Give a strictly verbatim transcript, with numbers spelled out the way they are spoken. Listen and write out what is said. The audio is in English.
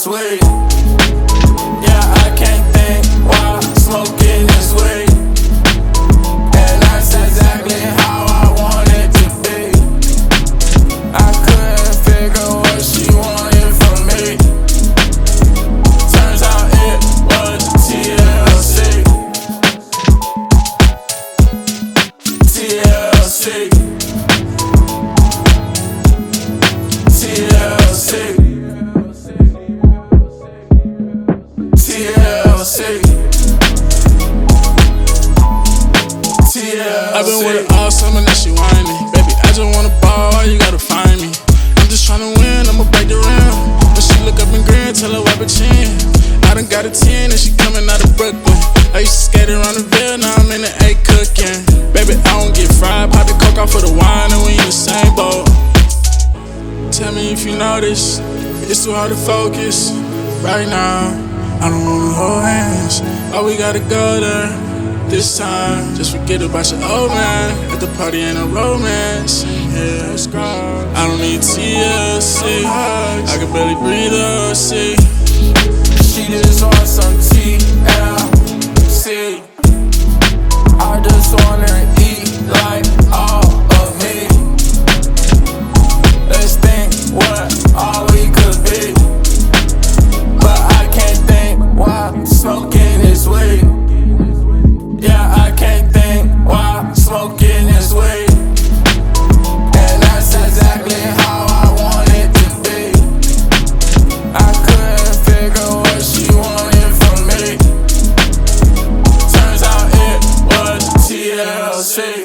this weed. Yeah, I can't think while smoking this weed. And that's exactly how I want it to be. I couldn't figure what she wanted from me. Turns out it was T L C. T L C. T L C. T L C. T L C. I've been with her all summer, now she whining. Baby, I just wanna ball, why you gotta find me? I'm just tryna win, I'ma break the rim. When she look up and grin, tell her wipe her chin. I done got a ten and she coming out of Brooklyn. I used to skate around the Ville, now I'm in the A cooking. Baby, I don't get fried, pop the coke off for the wine and we in the same boat. Tell me if you notice, it's too hard to focus right now. I don't wanna hold hands, why we gotta go there this time? Just forget about your old man, at the party ain't no romance. Yeah, I don't need T L C, I can barely breathe or see. She just wants some T L C. I just wanna